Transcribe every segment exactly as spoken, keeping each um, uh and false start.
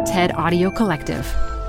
TED Audio Collective.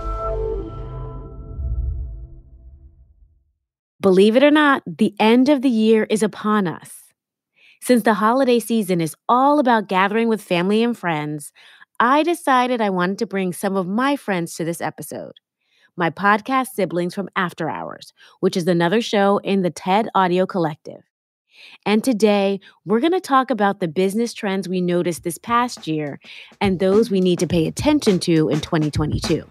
Believe it or not, the end of the year is upon us. Since the holiday season is all about gathering with family and friends, I decided I wanted to bring some of my friends to this episode. My podcast siblings from After Hours, which is another show in the TED Audio Collective. And today, we're going to talk about the business trends we noticed this past year and those we need to pay attention to in twenty twenty-two.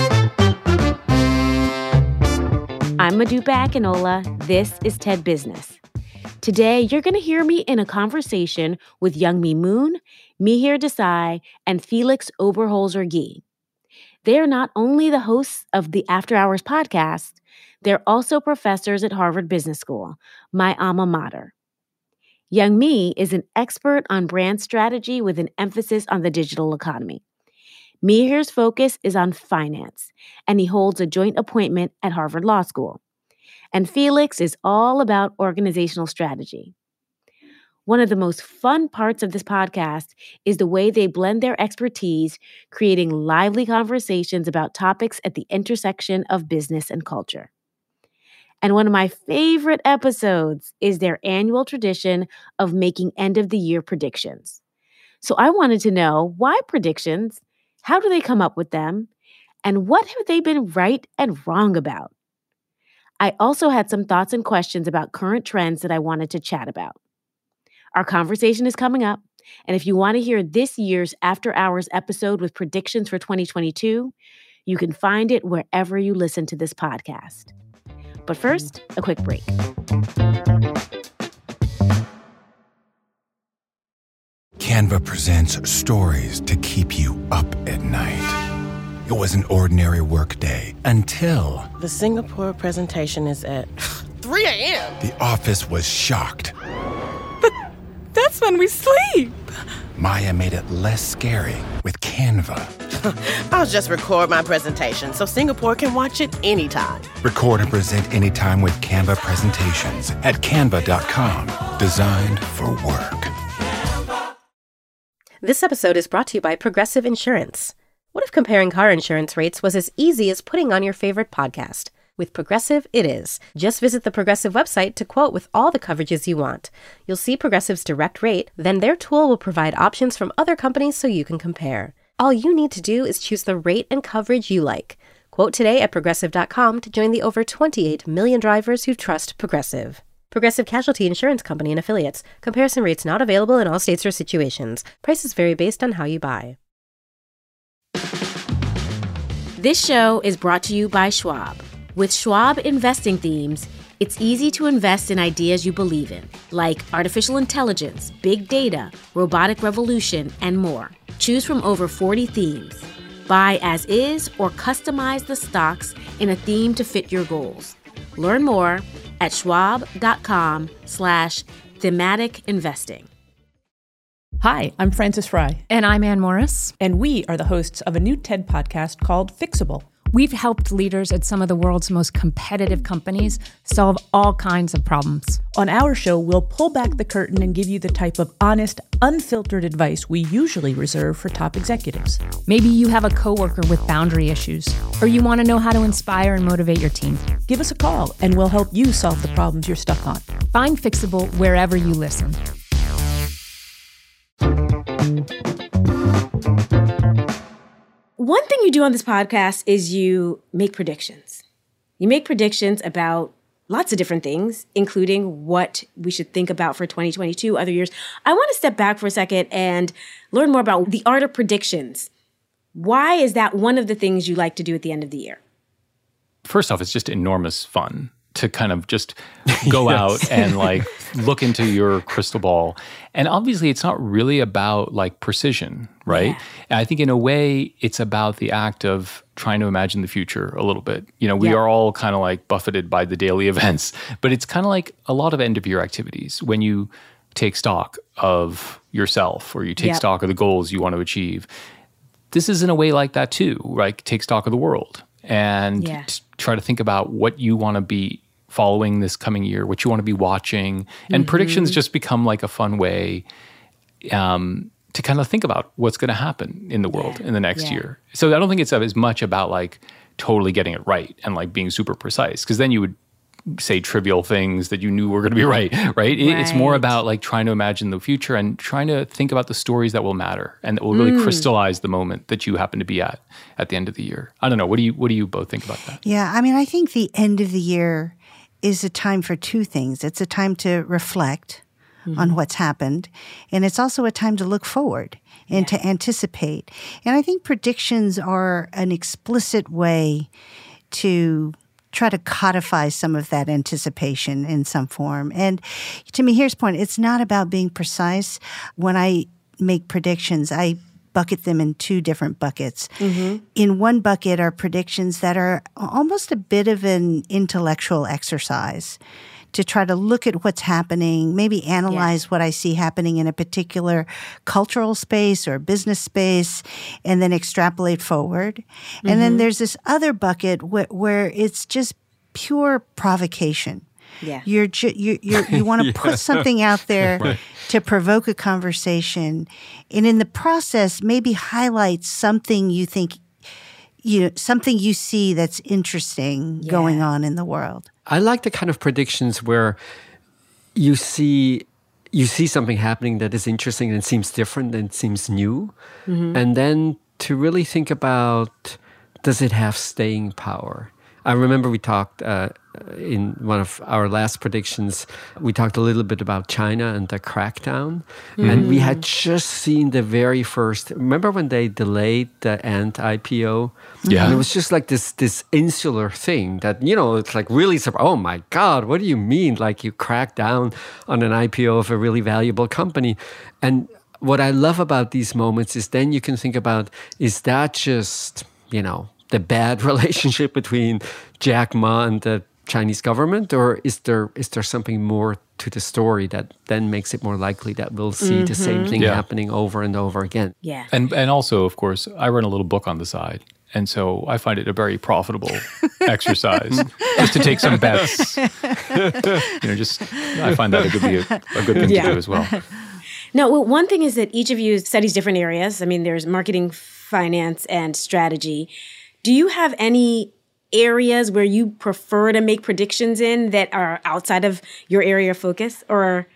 I'm Modupe Akinola. This is TED Business. Today, you're going to hear me in a conversation with Youngmi Moon, Mihir Desai, and Felix Oberholzer-Gee. They are not only the hosts of the After Hours podcast, they're also professors at Harvard Business School, my alma mater. Youngmi is an expert on brand strategy with an emphasis on the digital economy. Mihir's focus is on finance, and he holds a joint appointment at Harvard Law School. And Felix is all about organizational strategy. One of the most fun parts of this podcast is the way they blend their expertise, creating lively conversations about topics at the intersection of business and culture. And one of my favorite episodes is their annual tradition of making end-of-the-year predictions. So I wanted to know, why predictions? How do they come up with them? And what have they been right and wrong about? I also had some thoughts and questions about current trends that I wanted to chat about. Our conversation is coming up, and if you want to hear this year's After Hours episode with predictions for twenty twenty-two, you can find it wherever you listen to this podcast. But first, a quick break. Canva presents stories to keep you up at night. It was an ordinary workday until... The Singapore presentation is at three a.m. The office was shocked. But that's when we sleep. Maya made it less scary with Canva. I'll just record my presentation so Singapore can watch it anytime. Record and present anytime with Canva presentations at canva dot com. Designed for work. This episode is brought to you by Progressive Insurance. What if comparing car insurance rates was as easy as putting on your favorite podcast? With Progressive, it is. Just visit the Progressive website to quote with all the coverages you want. You'll see Progressive's direct rate, then their tool will provide options from other companies so you can compare. All you need to do is choose the rate and coverage you like. Quote today at progressive dot com to join the over twenty-eight million drivers who trust Progressive. Progressive Casualty Insurance Company and Affiliates. Comparison rates not available in all states or situations. Prices vary based on how you buy. This show is brought to you by Schwab. With Schwab investing themes, it's easy to invest in ideas you believe in, like artificial intelligence, big data, robotic revolution, and more. Choose from over forty themes. Buy as is or customize the stocks in a theme to fit your goals. Learn more at schwab.com slash thematic investing. Hi, I'm Frances Fry. And I'm Ann Morris. And we are the hosts of a new TED podcast called Fixable. We've helped leaders at some of the world's most competitive companies solve all kinds of problems. On our show, we'll pull back the curtain and give you the type of honest, unfiltered advice we usually reserve for top executives. Maybe you have a coworker with boundary issues, or you want to know how to inspire and motivate your team. Give us a call, and we'll help you solve the problems you're stuck on. Find Fixable wherever you listen. One thing you do on this podcast is you make predictions. You make predictions about lots of different things, including what we should think about for twenty twenty-two, other years. I want to step back for a second and learn more about the art of predictions. Why is that one of the things you like to do at the end of the year? First off, it's just enormous fun to kind of just go yes. out and like look into your crystal ball. And obviously it's not really about like precision, right? Yeah. And I think in a way it's about the act of trying to imagine the future a little bit. You know, we yeah. are all kind of like buffeted by the daily events, but it's kind of like a lot of end of year activities when you take stock of yourself or you take yep. stock of the goals you want to achieve. This is in a way like that too, right? Take stock of the world and yeah. t- try to think about what you want to be following this coming year, what you want to be watching. And mm-hmm. predictions just become like a fun way um, to kind of think about what's going to happen in the world Yeah. in the next Yeah. year. So I don't think it's as much about like totally getting it right and like being super precise, because then you would say trivial things that you knew were going to be right, right? It- It's more Right. about like trying to imagine the future and trying to think about the stories that will matter and that will really crystallize the moment that you happen to be at at the end of the year. I don't know. What do you what do you both think about that? Yeah, I mean, I think the end of the year is a time for two things. It's a time to reflect on what's happened, and it's also a time to look forward and to anticipate. And I think predictions are an explicit way to try to codify some of that anticipation in some form. And to me, here's the point. It's not about being precise. When I make predictions, I bucket them in two different buckets. In one bucket are predictions that are almost a bit of an intellectual exercise to try to look at what's happening, maybe analyze what I see happening in a particular cultural space or business space, and then extrapolate forward. And then there's this other bucket wh- where it's just pure provocation. Yeah. You're ju- you you you want to put something out there to provoke a conversation, and in the process, maybe highlight something you think, you know, something you see that's interesting going on in the world. I like the kind of predictions where you see you see something happening that is interesting and seems different and seems new, and then to really think about, does it have staying power? I remember we talked uh, in one of our last predictions, we talked a little bit about China and the crackdown. And we had just seen the very first, remember when they delayed the Ant I P O? Yeah. And it was just like this this insular thing that, you know, it's like really, surprised. Oh my God, what do you mean? Like you crack down on an I P O of a really valuable company. And what I love about these moments is then you can think about, is that just, you know, the bad relationship between Jack Ma and the Chinese government, or is there is there something more to the story that then makes it more likely that we'll see the same thing Yeah. happening over and over again? Yeah. And and also, of course, I run a little book on the side. And so I find it a very profitable exercise just to take some bets. you know, just I find that it could be a, a good thing Yeah. to do as well. No, well, one thing is that each of you studies different areas. I mean, there's marketing, finance, and strategy. Do you have any areas where you prefer to make predictions in that are outside of your area of focus? Or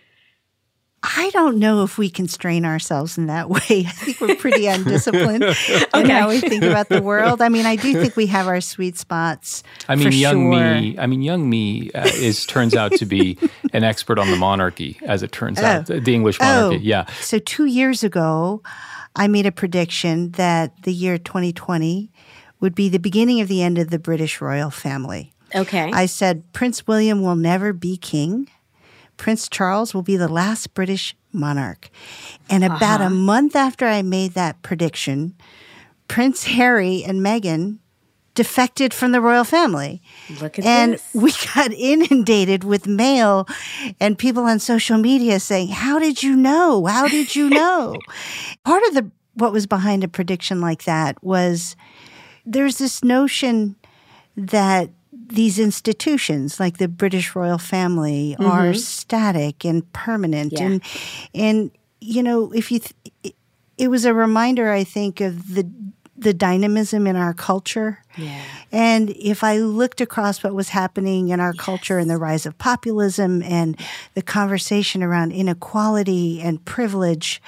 I don't know if we constrain ourselves in that way. I think we're pretty undisciplined in how we think about the world. I mean, I do think we have our sweet spots. I mean, for young sure. me. I mean, young me uh, is turns out to be an expert on the monarchy, as it turns out, the the English monarchy. Oh, Yeah, So two years ago, I made a prediction that the year twenty twenty would be the beginning of the end of the British royal family. okay, I said Prince William will never be king. Prince Charles will be the last British monarch. And about a month after I made that prediction, Prince Harry and Meghan defected from the royal family. look at And this. we got inundated with mail and people on social media saying, "How did you know? How did you know?" Part of the what was behind a prediction like that was there's this notion that these institutions, like the British royal family, are static and permanent. Yeah. And, and you know, if you, th- it was a reminder, I think, of the the dynamism in our culture. Yeah. And if I looked across what was happening in our culture and the rise of populism and the conversation around inequality and privilege,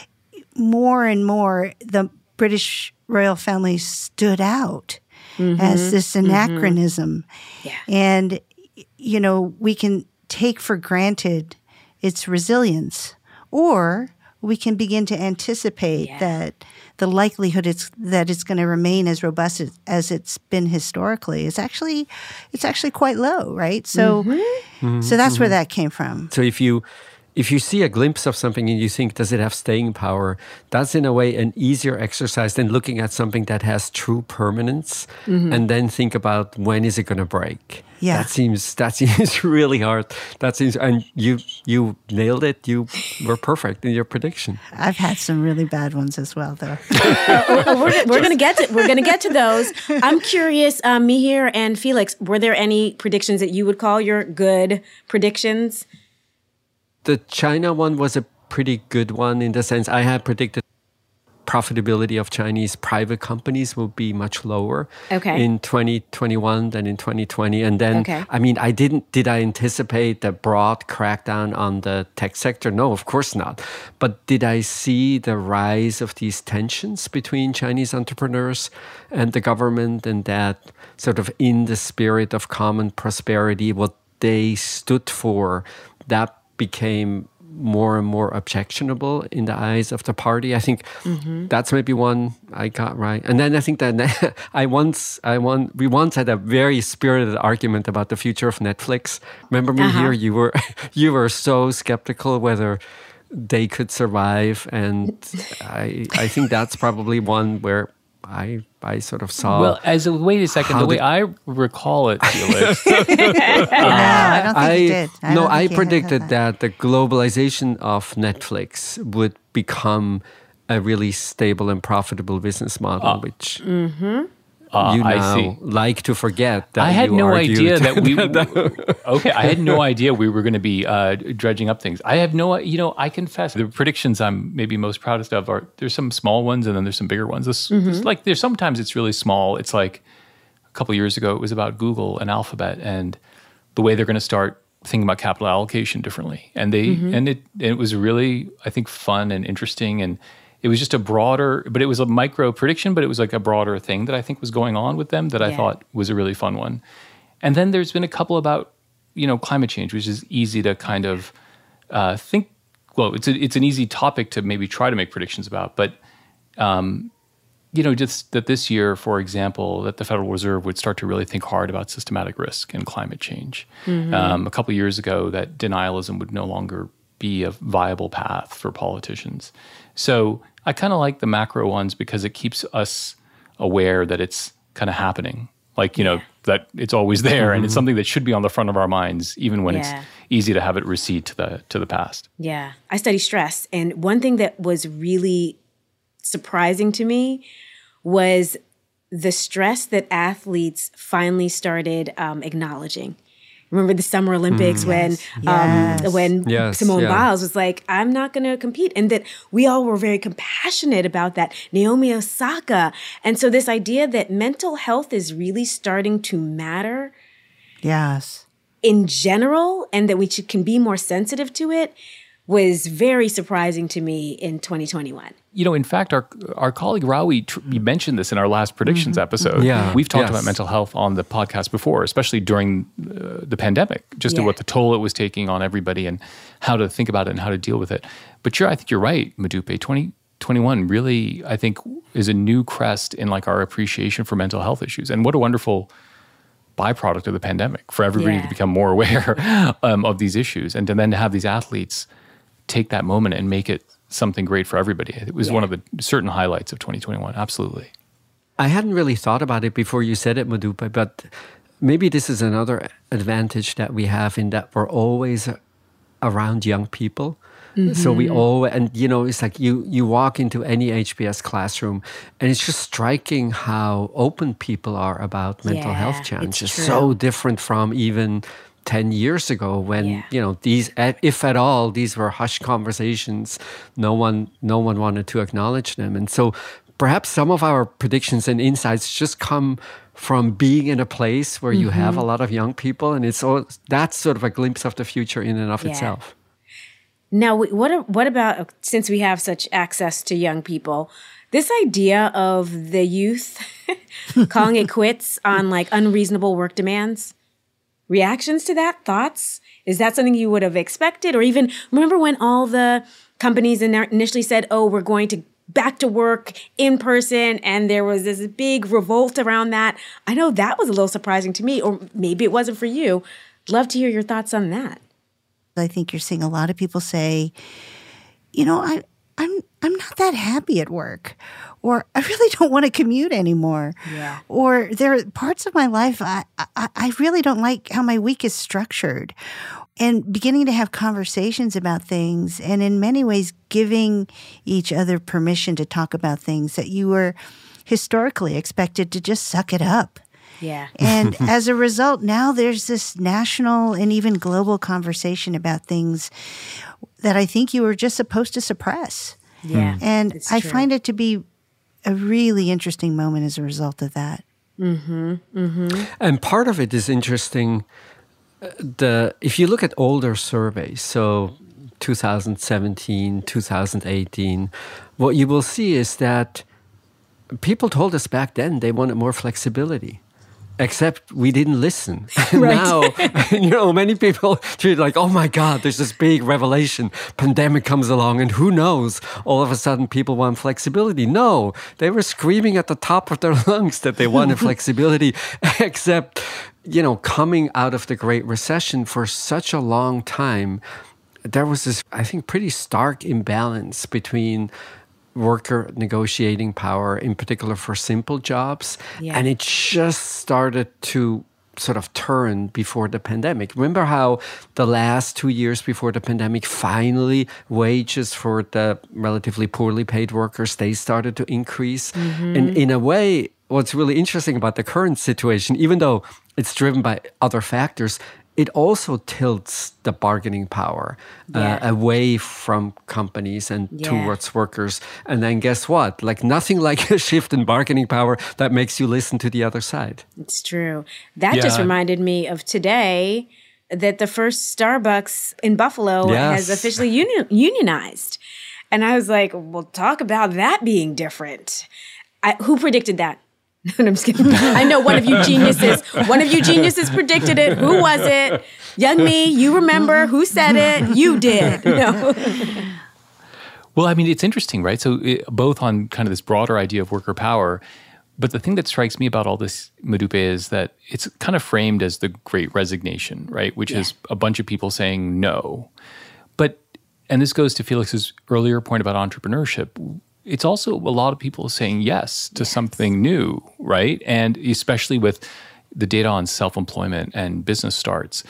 more and more the British royal family stood out as this anachronism. Yeah. And, you know, we can take for granted its resilience, or we can begin to anticipate Yeah. that the likelihood it's that it's going to remain as robust as, as it's been historically is actually it's actually quite low, right? So so that's where that came from. So if you if you see a glimpse of something and you think, does it have staying power? That's in a way an easier exercise than looking at something that has true permanence and then think about, when is it going to break? Yeah. That seems that seems really hard. That seems, and you you nailed it. You were perfect in your prediction. I've had some really bad ones as well, though. Oh, oh, we're we're gonna get to we're gonna get to those. I'm curious, um, Mihir and Felix, were there any predictions that you would call your good predictions? The China one was a pretty good one in the sense I had predicted profitability of Chinese private companies will be much lower okay. in twenty twenty-one than in twenty twenty. And then, okay. I mean, I didn't, did I anticipate the broad crackdown on the tech sector? No, of course not. But did I see the rise of these tensions between Chinese entrepreneurs and the government, and that sort of in the spirit of common prosperity, what they stood for, that became more and more objectionable in the eyes of the party. I think mm-hmm. that's maybe one I got right. And then I think that I once, I won, we once had a very spirited argument about the future of Netflix. Remember me uh-huh. here? You were, you were so skeptical whether they could survive, and I, I think that's probably one where I, I sort of saw. Well, as a, wait a second, the way the, I recall it, Felix. uh, no, I don't think I, you did. I no, I predicted that. that the globalization of Netflix would become a really stable and profitable business model, uh, which mm-hmm. uh, you I now see. like to forget. That I had you no argued. idea that we. Okay, I had no idea we were going to be uh, dredging up things. I have no, you know, I confess the predictions I'm maybe most proudest of are there's some small ones and then there's some bigger ones. This, mm-hmm. this, like there's sometimes it's really small. It's like a couple of years ago it was about Google and Alphabet and the way they're going to start thinking about capital allocation differently. And they mm-hmm. and it it was really I think fun and interesting, and it was just a broader, but it was a micro prediction, but it was like a broader thing that I think was going on with them that I yeah. thought was a really fun one. And then there's been a couple about, you know, climate change, which is easy to kind of uh, think, well, it's a, it's an easy topic to maybe try to make predictions about. But, um, you know, just that this year, for example, that the Federal Reserve would start to really think hard about systematic risk and climate change. Mm-hmm. Um, a couple of years ago, that denialism would no longer be a viable path for politicians. So I kind of like the macro ones because it keeps us aware that it's kind of happening. Like, you know, that it's always there mm-hmm. and it's something that should be on the front of our minds, even when yeah. it's easy to have it recede to the to the past. Yeah. I study stress. And one thing that was really surprising to me was the stress that athletes finally started um, acknowledging. Remember the Summer Olympics mm, when yes, yes. Um, when yes, Simone yeah. Biles was like, I'm not going to compete. And that we all were very compassionate about that. Naomi Osaka. And so this idea that mental health is really starting to matter yes, in general, and that we should, can be more sensitive to it was very surprising to me in twenty twenty-one. You know, in fact, our our colleague Rawi tr- mentioned this in our last predictions mm-hmm. episode. Yeah. We've talked yes. about mental health on the podcast before, especially during uh, the pandemic, just yeah. what the toll it was taking on everybody and how to think about it and how to deal with it. But sure, I think you're right, Modupe. twenty twenty-one really, I think, is a new crest in like our appreciation for mental health issues. And what a wonderful byproduct of the pandemic for everybody yeah. to become more aware um, of these issues, and to then have these athletes take that moment and make it something great for everybody. It was yeah. one of the certain highlights of twenty twenty-one. Absolutely. I hadn't really thought about it before you said it, Modupe, but maybe this is another advantage that we have in that we're always around young people. Mm-hmm. So we all, and you know, it's like you, you walk into any H B S classroom and it's just striking how open people are about mental yeah, health challenges. It's true. So different from even ten years ago when, yeah. you know, these, if at all, these were hushed conversations. No one, no one wanted to acknowledge them. And so perhaps some of our predictions and insights just come from being in a place where mm-hmm. you have a lot of young people. And it's all, that's sort of a glimpse of the future in and of yeah. itself. Now, what, what about, since we have such access to young people, this idea of the youth calling it quits on like unreasonable work demands? Reactions to that? Thoughts? Is that something you would have expected? Or even remember when all the companies in there initially said, oh, we're going to back to work in person, and there was this big revolt around that. I know that was a little surprising to me, or maybe it wasn't for you. Love to hear your thoughts on that. I think you're seeing a lot of people say, you know, I, I'm I'm not that happy at work, or I really don't want to commute anymore. Yeah. Or there are parts of my life I, I, I really don't like how my week is structured. And beginning to have conversations about things, and in many ways giving each other permission to talk about things that you were historically expected to just suck it up. Yeah. And as a result, now there's this national and even global conversation about things that I think you were just supposed to suppress. Yeah. And it's I true. find it to be a really interesting moment as a result of that. Mm-hmm. Mm-hmm. And part of it is interesting. The if you look at older surveys, so two thousand seventeen, two thousand eighteen, what you will see is that people told us back then they wanted more flexibility. Except we didn't listen. Right. Now, you know, many people treat it like, oh my God, there's this big revelation. Pandemic comes along and who knows? All of a sudden people want flexibility. No, they were screaming at the top of their lungs that they wanted flexibility. Except, you know, coming out of the Great Recession for such a long time, there was this, I think, pretty stark imbalance between worker negotiating power, in particular for simple jobs. Yeah. And it just started to sort of turn before the pandemic. Remember how the last two years before the pandemic, finally wages for the relatively poorly paid workers, they started to increase. Mm-hmm. And in a way, what's really interesting about the current situation, even though it's driven by other factors, it also tilts the bargaining power yeah. uh, away from companies and yeah. towards workers. And then guess what? Like nothing like a shift in bargaining power that makes you listen to the other side. It's true. That Yeah. just reminded me of today that the first Starbucks in Buffalo Yes. has officially union- unionized. And I was like, well, talk about that being different. I, who predicted that? No, I'm just kidding. I know one of you geniuses. One of you geniuses predicted it. Who was it? Young me, you remember who said it? You did. No. Well, I mean, it's interesting, right? So it, both on kind of this broader idea of worker power, but the thing that strikes me about all this, Modupe, is that it's kind of framed as the Great Resignation, right? Which Yeah. is a bunch of people saying no. But, and this goes to Felix's earlier point about entrepreneurship, it's also a lot of people saying yes to yes. something new, right? And especially with the data on self-employment and business starts.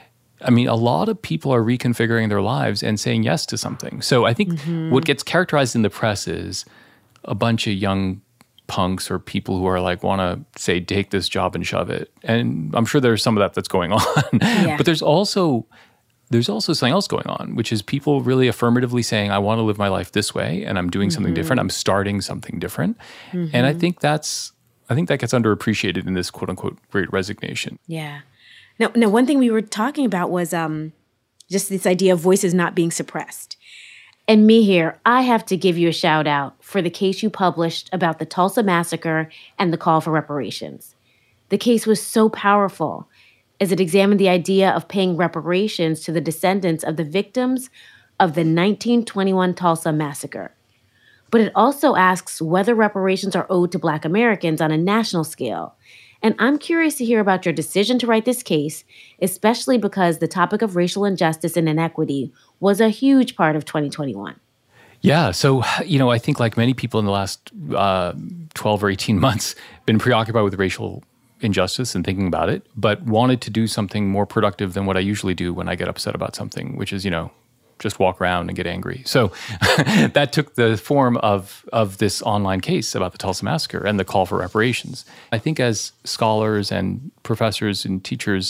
I mean, a lot of people are reconfiguring their lives and saying yes to something. So I think mm-hmm. what gets characterized in the press is a bunch of young punks or people who are like, want to say, take this job and shove it. And I'm sure there's some of that that's going on. Yeah. But there's also... There's also something else going on, which is people really affirmatively saying, I want to live my life this way and I'm doing mm-hmm. something different. I'm starting something different. Mm-hmm. And I think that's, I think that gets underappreciated in this quote unquote Great Resignation. Yeah. Now, now one thing we were talking about was um, just this idea of voices not being suppressed. And Mihir, I have to give you a shout out for the case you published about the Tulsa massacre and the call for reparations. The case was so powerful, as it examined the idea of paying reparations to the descendants of the victims of the nineteen twenty-one Tulsa massacre. But it also asks whether reparations are owed to Black Americans on a national scale. And I'm curious to hear about your decision to write this case, especially because the topic of racial injustice and inequity was a huge part of twenty twenty-one. Yeah. So, you know, I think like many people in the last uh, twelve or eighteen months, been preoccupied with racial injustice and thinking about it, but wanted to do something more productive than what I usually do when I get upset about something, which is, you know, just walk around and get angry. So that took the form of of this online case about the Tulsa Massacre and the call for reparations. I think as scholars and professors and teachers,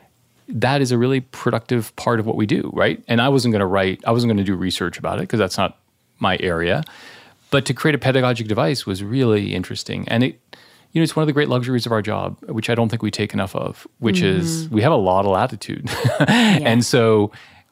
that is a really productive part of what we do, right? And I wasn't going to write, I wasn't going to do research about it because that's not my area. But to create a pedagogic device was really interesting. And it, you know, it's one of the great luxuries of our job, which I don't think we take enough of, which mm-hmm. is we have a lot of latitude. yeah. And so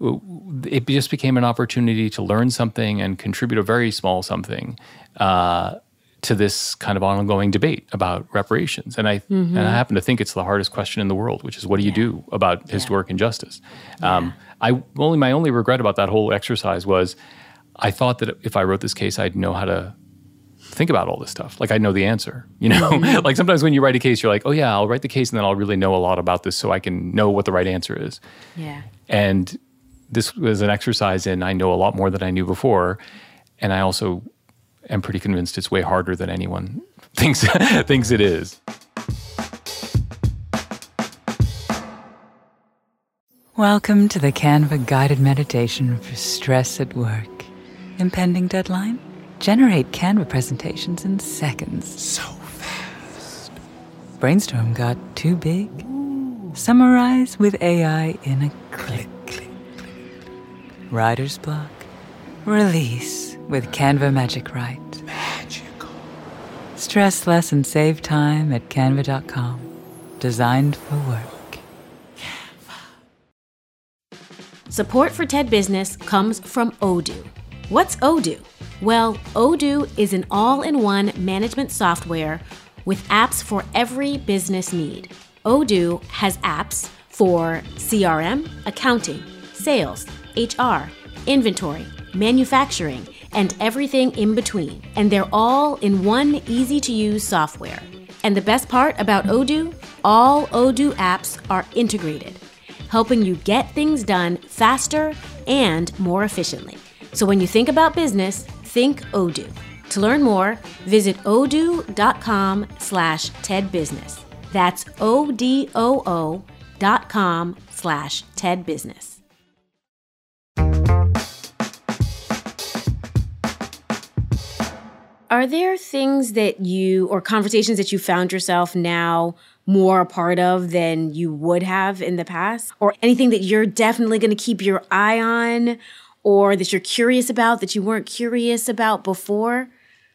it just became an opportunity to learn something and contribute a very small something uh, to this kind of ongoing debate about reparations. And I mm-hmm. and I happen to think it's the hardest question in the world, which is what do you yeah. do about yeah. historic injustice? Yeah. Um, I only my only regret about that whole exercise was I thought that if I wrote this case, I'd know how to think about all this stuff. Like I know the answer, you know, mm-hmm. like sometimes when you write a case, you're like, oh yeah, I'll write the case and then I'll really know a lot about this so I can know what the right answer is. Yeah. And this was an exercise in I know a lot more than I knew before. And I also am pretty convinced it's way harder than anyone thinks, thinks it is. Welcome to the Canva guided meditation for stress at work. Impending deadline? Generate Canva presentations in seconds. So fast. Brainstorm got too big? Ooh. Summarize with A I in a click. click, click, click. Writer's block? Release with Canva Magic Write. Magical. Stress less and save time at canva dot com. Designed for work. Support for TED Business comes from Odoo. What's Odoo? Well, Odoo is an all-in-one management software with apps for every business need. Odoo has apps for C R M, accounting, sales, H R, inventory, manufacturing, and everything in between. And they're all in one easy-to-use software. And the best part about Odoo? All Odoo apps are integrated, helping you get things done faster and more efficiently. So when you think about business, think Odoo. To learn more, visit odoo.com slash TEDBusiness. That's O-D-O-O dot com slash TEDBusiness. Are there things that you, or conversations that you found yourself now more a part of than you would have in the past? Or anything that you're definitely going to keep your eye on, or that you're curious about that you weren't curious about before?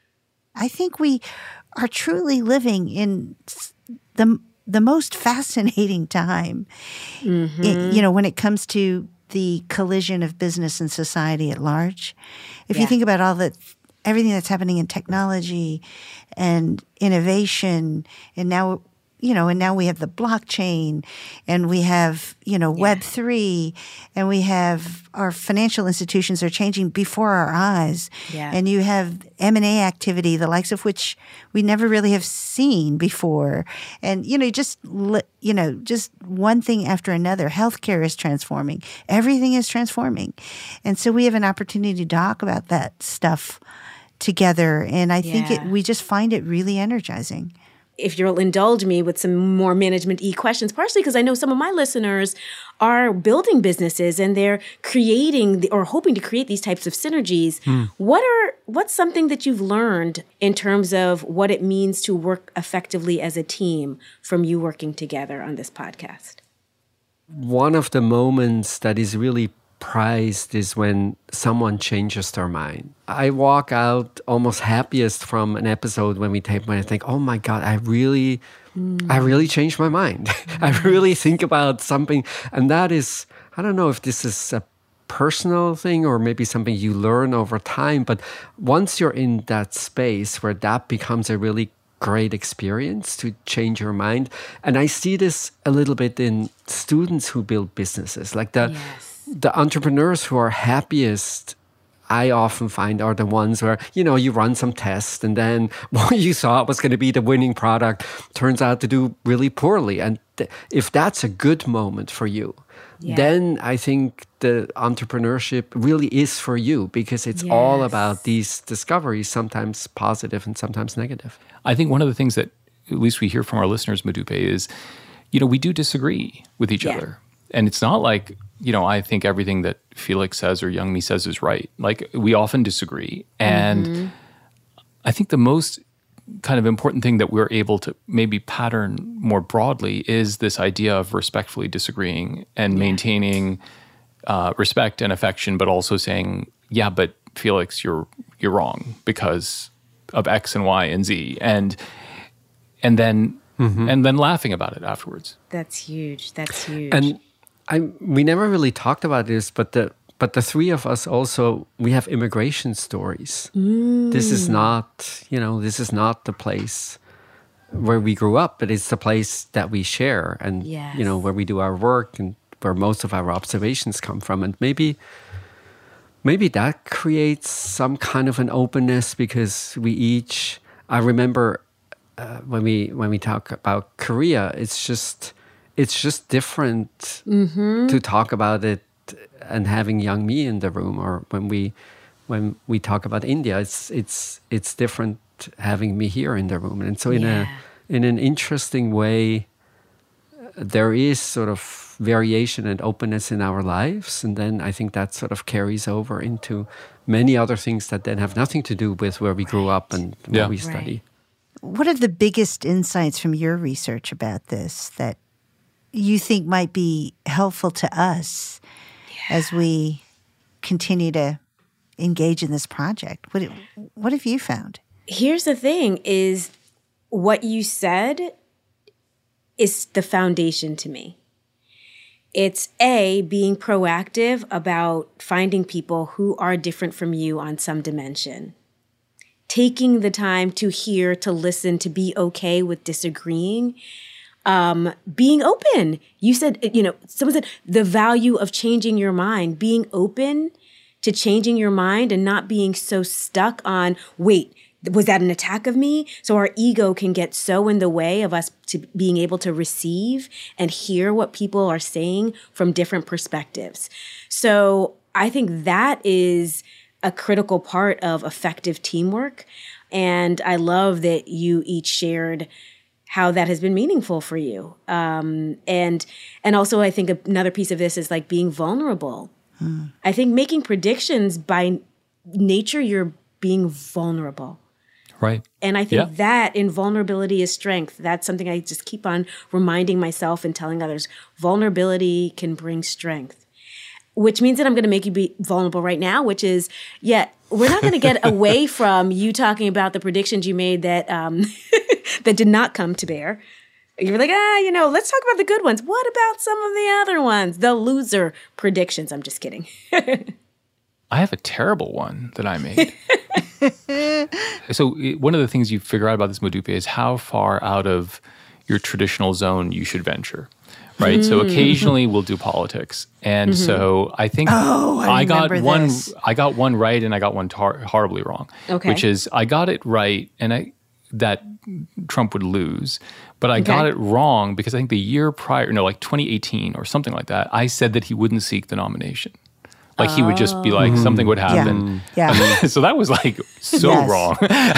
I think we are truly living in the the most fascinating time, mm-hmm. it, you know, when it comes to the collision of business and society at large. If yeah. you think about all the everything that's happening in technology and innovation, and now, you know, and now we have the blockchain, and we have, you know, yeah. Web three, and we have our financial institutions are changing before our eyes. Yeah. And you have M and A activity, the likes of which we never really have seen before. And, you know, just, you know, just one thing after another. Healthcare is transforming. Everything is transforming. And so we have an opportunity to talk about that stuff together. And I yeah. think it, we just find it really energizing. If you'll indulge me with some more management-y questions, partially because I know some of my listeners are building businesses and they're creating the, or hoping to create these types of synergies. Mm. What are what's something that you've learned in terms of what it means to work effectively as a team from you working together on this podcast? One of the moments that is really prized is when someone changes their mind. I walk out almost happiest from an episode when we tape when I think, oh my God, I really, mm. I really changed my mind. I really think about something. And that is, I don't know if this is a personal thing or maybe something you learn over time, but once you're in that space where that becomes a really great experience to change your mind. And I see this a little bit in students who build businesses, like the yes. The entrepreneurs who are happiest, I often find, are the ones where, you know, you run some tests and then what you thought was going to be the winning product turns out to do really poorly. And th- if that's a good moment for you, yeah. then I think the entrepreneurship really is for you, because it's yes. all about these discoveries, sometimes positive and sometimes negative. I think one of the things that at least we hear from our listeners, Modupe, is, you know, we do disagree with each yeah. other. And it's not like, you know, I think everything that Felix says or Youngmi says is right. Like, we often disagree. And mm-hmm. I think the most kind of important thing that we're able to maybe pattern more broadly is this idea of respectfully disagreeing and yeah. maintaining uh, respect and affection, but also saying, yeah, but Felix, you're you're wrong because of X and Y and Z. And and then mm-hmm. and then laughing about it afterwards. That's huge. That's huge. And I, we never really talked about this, but the but the three of us also, we have immigration stories. Mm. This is not, you know, this is not the place where we grew up, but it's the place that we share and, yes. you know, where we do our work and where most of our observations come from. And maybe, maybe that creates some kind of an openness, because we each, I remember uh, when we when we talk about Korea, it's just... It's just different mm-hmm. to talk about it and having Youngmi in the room, or when we when we talk about India, it's it's it's different having me here in the room. And so in yeah. a in an interesting way, there is sort of variation and openness in our lives, and then I think that sort of carries over into many other things that then have nothing to do with where we grew right. up and yeah. where we right. study. What are the biggest insights from your research about this that you think might be helpful to us yeah. as we continue to engage in this project? What what have you found? Here's the thing is what you said is the foundation to me. It's A, being proactive about finding people who are different from you on some dimension. Taking the time to hear, to listen, to be okay with disagreeing. Um, being open. You said, you know, someone said the value of changing your mind, being open to changing your mind and not being so stuck on, wait, was that an attack of me? So our ego can get so in the way of us to being able to receive and hear what people are saying from different perspectives. So I think that is a critical part of effective teamwork. And I love that you each shared how that has been meaningful for you. Um, and and also I think another piece of this is like being vulnerable. Hmm. I think making predictions by nature, you're being vulnerable. Right. And I think yeah. that in vulnerability is strength. That's something I just keep on reminding myself and telling others. Vulnerability can bring strength, which means that I'm going to make you be vulnerable right now, which is, yeah, we're not going to get away from you talking about the predictions you made that um, that did not come to bear. You were like, ah, you know, let's talk about the good ones. What about some of the other ones? The loser predictions. I'm just kidding. I have a terrible one that I made. So one of the things you figure out about this Modupe is how far out of your traditional zone you should venture, right? Mm-hmm. So occasionally we'll do politics. And mm-hmm. so I think oh, I, I got this. one I got one right and I got one tar- horribly wrong, okay. which is I got it right and I that Trump would lose, but I okay. got it wrong because I think the year prior, no, like twenty eighteen or something like that, I said that he wouldn't seek the nomination. Like he would just be like, something would happen. Yeah. yeah. So that was like so yes. wrong.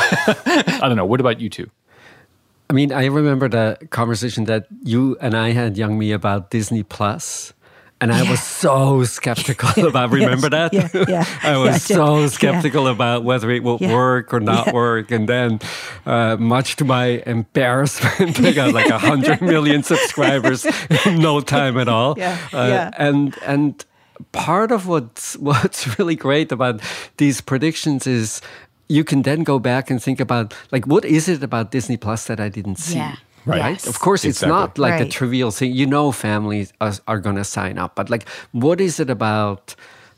I don't know. What about you two? I mean, I remember the conversation that you and I had, Young Me, about Disney Plus. And I yeah. was so skeptical about, remember yes. that? Yeah, yeah. I was yeah, so skeptical yeah. about whether it would yeah. work or not yeah. work. And then, uh, much to my embarrassment, I got like one hundred million subscribers in no time at all. Yeah. Uh, yeah. And, and part of what's, what's really great about these predictions is you can then go back and think about, like, what is it about Disney Plus that I didn't see? Yeah. Right. Right. Of course, it's exactly. not like right. a trivial thing. You know, families are, are going to sign up, but like, what is it about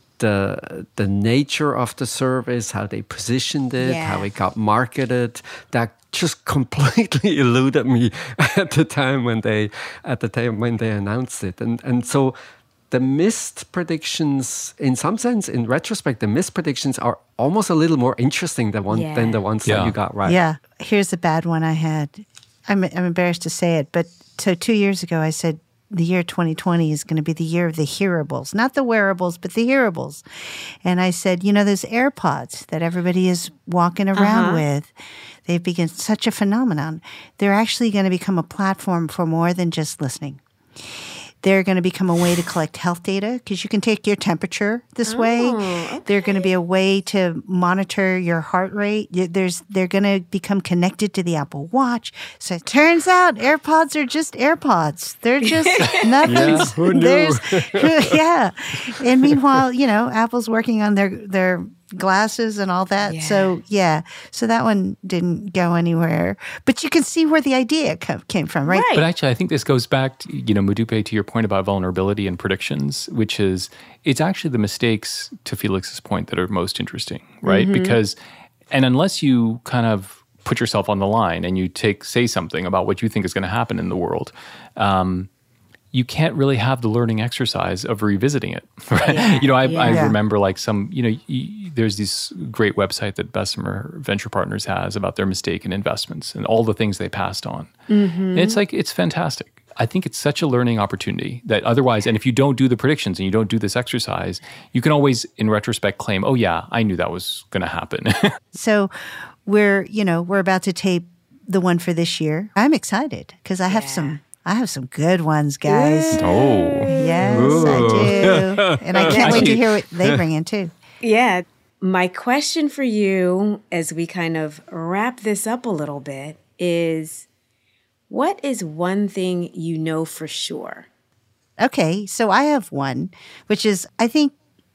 the the nature of the service, how they positioned it, yeah. how it got marketed, that just completely eluded me at the time when they at the time when they announced it, and and so. The missed predictions, in some sense, in retrospect, the missed predictions are almost a little more interesting than one yeah. than the ones yeah. that you got right. Yeah. Here's a bad one I had. I'm I'm embarrassed to say it, but so two years ago I said the year twenty twenty is going to be the year of the hearables, not the wearables, but the hearables. And I said, you know, those AirPods that everybody is walking around uh-huh. with, they've become such a phenomenon. They're actually going to become a platform for more than just listening. They're going to become a way to collect health data because you can take your temperature this oh, way. Okay. They're going to be a way to monitor your heart rate. There's, they're going to become connected to the Apple Watch. So it turns out AirPods are just AirPods. They're just nothing. Yeah, who knew? There's, yeah. And meanwhile, you know, Apple's working on their their glasses and all that. Yeah. So, yeah. So that one didn't go anywhere. But you can see where the idea co- came from, right? Right. But actually, I think this goes back to, you know, Modupe, to your point about vulnerability and predictions, which is, it's actually the mistakes, to Felix's point, that are most interesting, right? Mm-hmm. Because, and unless you kind of put yourself on the line and you take, say something about what you think is going to happen in the world, um, you can't really have the learning exercise of revisiting it, right? Yeah, you know, I, yeah. I remember like some, you know, y- there's this great website that Bessemer Venture Partners has about their mistaken investments and all the things they passed on. Mm-hmm. And it's like, it's fantastic. I think it's such a learning opportunity that otherwise, and if you don't do the predictions and you don't do this exercise, you can always, in retrospect, claim, oh yeah, I knew that was going to happen. So we're, you know, we're about to tape the one for this year. I'm excited because I have Yeah. some I have some good ones, guys. Oh. Yes, Ooh. I do. And I can't wait to Actually- hear what they bring in too. Yeah. My question for you, as we kind of wrap this up a little bit, is what is one thing you know for sure? Okay, so I have one, which is I think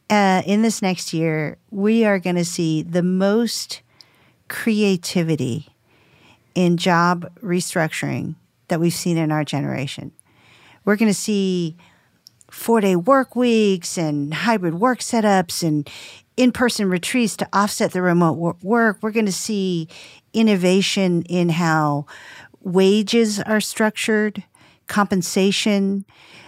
uh, in this next year, we are going to see the most creativity in job restructuring that we've seen in our generation. We're going to see four-day work weeks and hybrid work setups and in-person retreats to offset the remote work. We're going to see innovation in how wages are structured, compensation,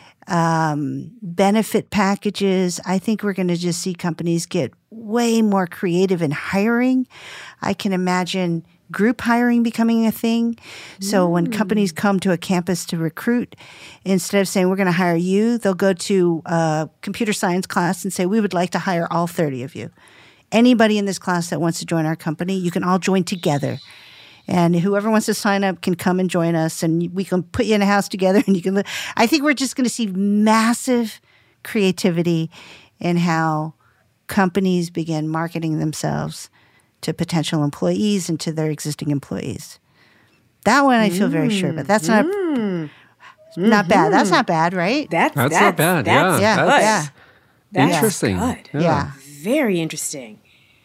um, benefit packages. I think we're going to just see companies get way more creative in hiring. I can imagine group hiring becoming a thing. So mm. when companies come to a campus to recruit, instead of saying, we're going to hire you, they'll go to a computer science class and say, we would like to hire all thirty of you. Anybody in this class that wants to join our company, you can all join together. And whoever wants to sign up can come and join us, and we can put you in a house together and you can live. I think we're just going to see massive creativity in how companies begin marketing themselves to potential employees and to their existing employees. That one I feel mm. very sure, but that's not mm. not mm-hmm. bad. That's not bad, right? That's, that's, that's not bad. That's yeah, good. That's that's interesting. Good. Yeah. yeah, very interesting.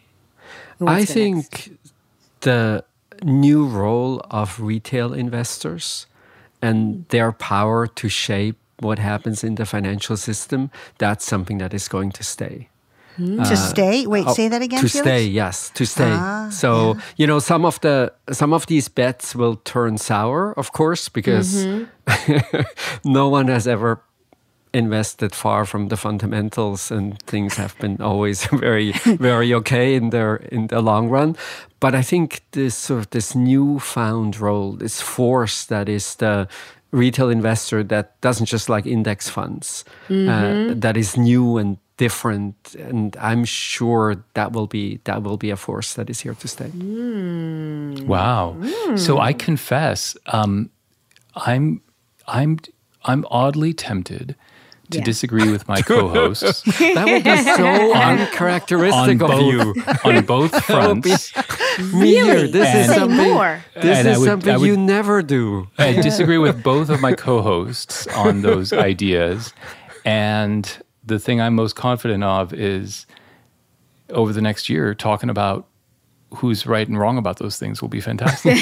I think next? the new role of retail investors and their power to shape what happens in the financial system, that's something that is going to stay. Mm. Uh, to stay? Wait, oh, say that again, To Felix? stay, yes, to stay. Ah, so, yeah. you know, some of the some of these bets will turn sour, of course, because mm-hmm. no one has ever invested far from the fundamentals, and things have been always very, very okay in their in the long run. But I think this sort of this newfound role, this force that is the retail investor that doesn't just like index funds, mm-hmm. uh, that is new and different, and I'm sure that will be that will be a force that is here to stay. Mm. Wow! Mm. So I confess, um, I'm I'm I'm oddly tempted to yeah. disagree with my co-hosts. That would be so uncharacteristic of both, you on both fronts. Really? This and, is something. more. This and is would, something would, you never do. I disagree with both of my co-hosts on those ideas, and the thing I'm most confident of is over the next year talking about who's right and wrong about those things will be fantastic.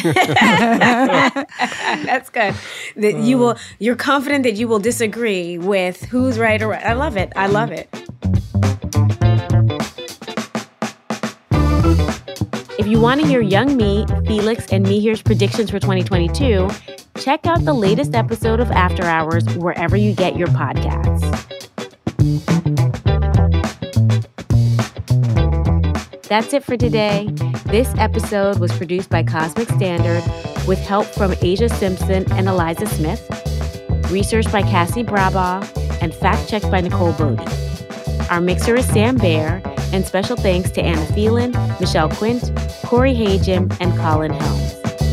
That's good. That you will. You're confident that you will disagree with who's right or right. I love it. I love it. If you want to hear young me, Felix, and Mihir's predictions for twenty twenty-two, check out the latest episode of After Hours wherever you get your podcasts. That's it for today. This episode was produced by Cosmic Standard with help from Asia Simpson and Eliza Smith, researched by Cassie Brabbaugh, and fact-checked by Nicole Bodie. Our mixer is Sam Baer, and special thanks to Anna Phelan, Michelle Quint, Corey Hagem, and Colin Helms.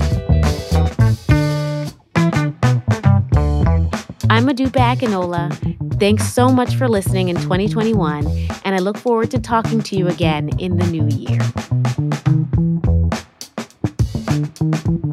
I'm Modupe Akinola. Thanks so much for listening in twenty twenty-one, and I look forward to talking to you again in the new year.